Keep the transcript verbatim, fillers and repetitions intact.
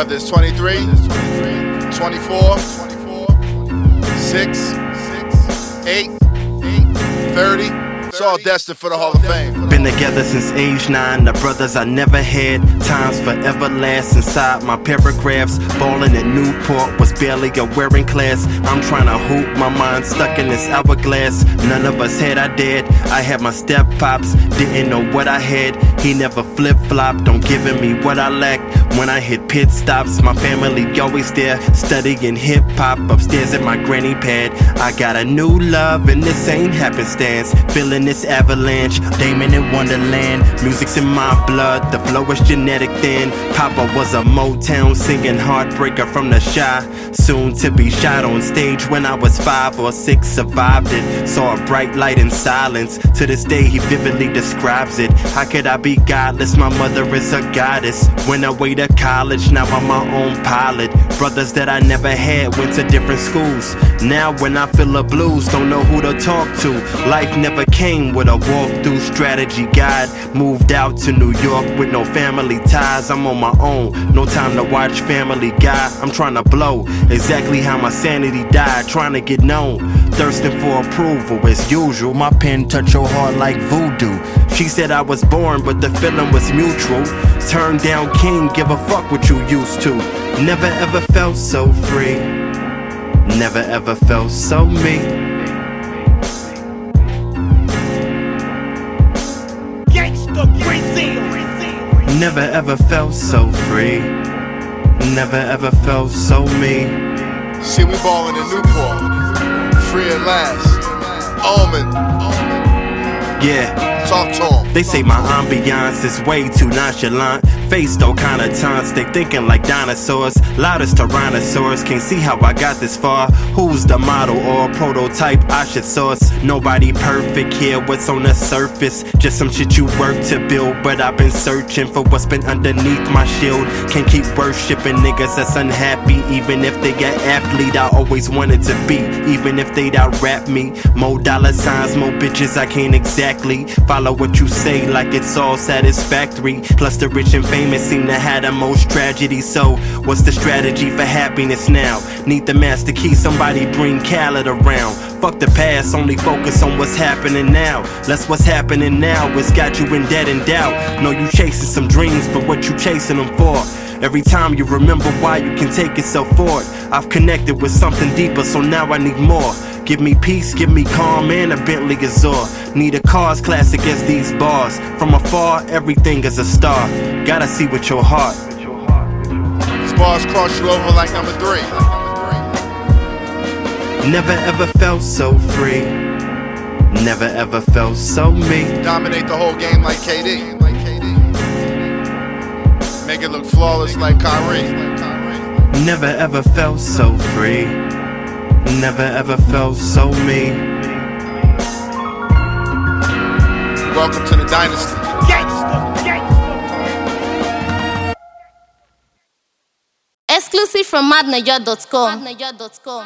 Whether it's twenty-three, twenty-four, six, eight, thirty, it's all destined for the Hall of Fame. Been together since age nine, the brothers I never had. Times forever last inside my paragraphs. Ballin' at Newport was barely a wearing class. I'm trying to hoop, my mind stuck in this hourglass. None of us had our dad. I had my step pops, didn't know what I had. He never flip-flopped on giving me what I lacked. When I hit pit stops, my family always there, studying hip-hop upstairs at my granny pad. I got a new love and this ain't happenstance. Feeling this avalanche, Damon in Wonderland. Music's in my blood, the flow is genetic then. Papa was a Motown singing heartbreaker from the Shy. Soon to be shot on stage when I was five or six, survived it. Saw a bright light in silence, to this day he vividly describes it. How could I be godless? My mother is a goddess. Went away to college, now I'm my own pilot. Brothers that I never had went to different schools. Now when I feel the blues, don't know who to talk to. Life never came with a walk-through strategy guide. Moved out to New York with no family ties. I'm on my own, no time to watch Family Guy. I'm trying to blow exactly how my sanity died, trying to get known, thirsting for approval as usual. My pen touched your heart like voodoo. She said I was born, but the feeling was mutual. Turn down king, give a fuck what you used to. Never ever felt so free. Never ever felt so me. Gangsta Brazil. Never ever felt so free. Never ever felt so me. See, we ballin' in Newport. Free at last. Omen. Yeah. Talk to him. They say my ambiance is way too nonchalant. Face though kinda taunts, they thinking like dinosaurs. Loudest Tyrannosaurus, can't see how I got this far. Who's the model or prototype I should source? Nobody perfect here, what's on the surface? Just some shit you work to build, but I've been searching for what's been underneath my shield. Can't keep worshipping niggas that's unhappy, even if they got athlete I always wanted to be. Even if they'd out rap me. More dollar signs, more bitches I can't exactly follow what you say like it's all satisfactory. Plus the rich and famous seem to have the most tragedy. So what's the strategy for happiness now? Need the master key, somebody bring Khaled around. Fuck the past, only focus on what's happening now. Less what's happening now, it's got you in debt and doubt. Know you chasing some dreams, but what you chasing them for? Every time you remember why, you can take yourself forward. I've connected with something deeper, so now I need more. Give me peace, give me calm, and a Bentley Azure. Need a car's class against these bars. From afar, everything is a star. Gotta see with your heart. These bars cross you over like number three. Never ever felt so free. Never ever felt so me. Dominate the whole game like K D. Make it look flawless like Kyrie. Never ever felt so free. Never ever felt so me. Welcome to the dynasty. Gangsta, gangsta. Exclusive from madnaja dot com.